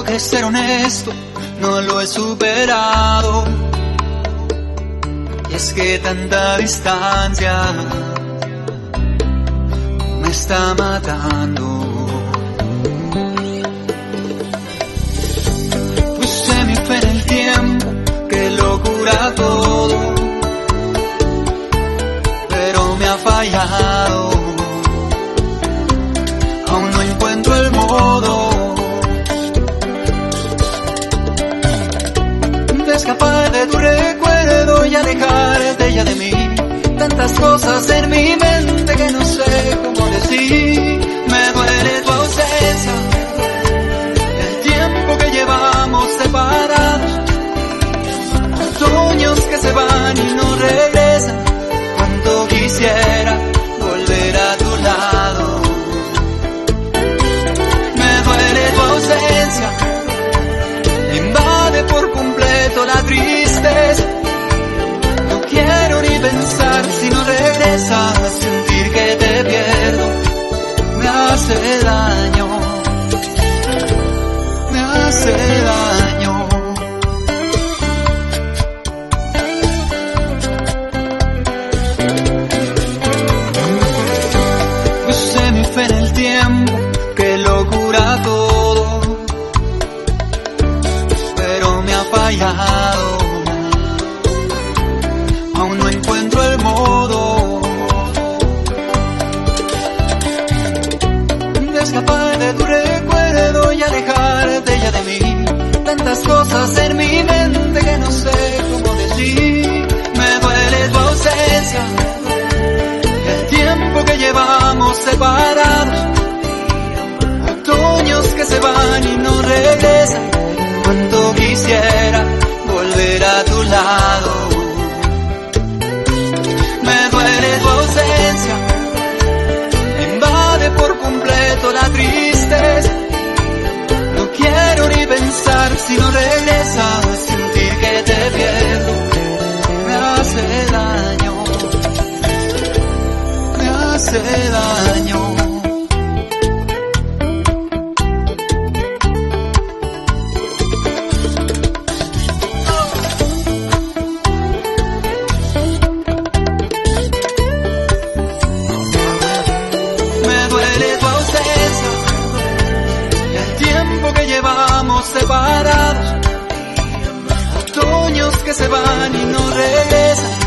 Tengo que ser honesto, no lo he superado. Y es que tanta distancia me está matando. Puse mi fe en el tiempo que lo cura todo, pero me ha fallado. Aún no encuentro el modo de escapar de tu recuerdo y alejarte ya de mí. Tantas cosas en mi mente que no sé cómo decir. Me duele tu ausencia, el tiempo que llevamos separados, otoños que se van y no regresan. Cuánto quisiera volver a tu lado. Me duele tu ausencia, invade por completo la tristeza. No quiero ni pensar si no regresas. Sentir que te pierdo me hace daño, me hace daño. Puse mi fe en el tiempo que lo cura todo, pero me ha fallado. Aún no encuentro el modo de escapar de tu recuerdo y alejarte ya de mí. Tantas cosas en mi mente que no sé cómo decir. Me duele tu ausencia, el tiempo que llevamos separados, otoños que se van y no regresan. Cuánto quisiera volver a tu lado. Me duele tu ausencia, invade por completo la tristeza. No quiero ni pensar si no regresas. Sentir que te pierdo me hace daño, me hace daño. Separados, otoños que se van y no regresan.